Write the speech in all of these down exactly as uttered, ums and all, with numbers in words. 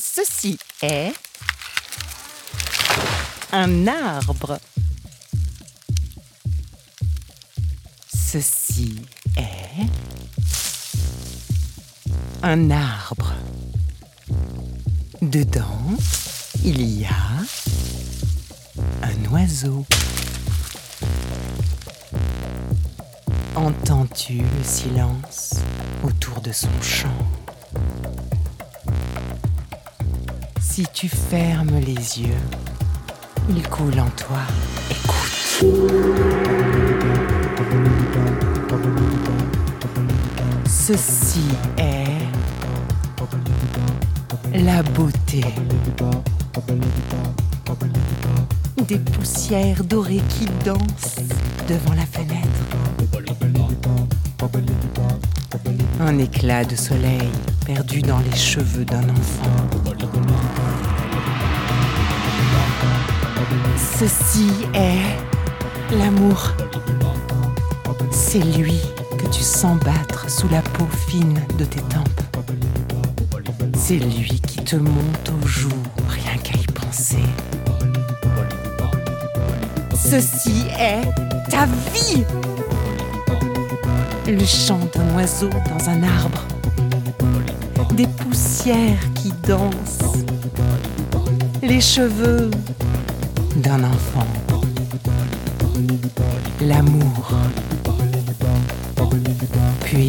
Ceci est un arbre. Ceci est un arbre. Dedans, il y a un oiseau. Entends-tu le silence autour de son chant? Si tu fermes les yeux, il coule en toi. Écoute. Ceci est la beauté. Des poussières dorées qui dansent devant la fenêtre. Un éclat de soleil perdu dans les cheveux d'un enfant. Ceci est l'amour. C'est lui que tu sens battre sous la peau fine de tes tempes. C'est lui qui te monte aux joues, rien qu'à y penser. Ceci est ta vie. Le chant d'un oiseau dans un arbre. Des poussières qui dansent. Les cheveux d'un enfant. L'amour. Puis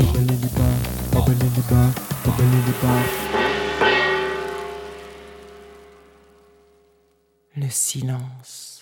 le silence.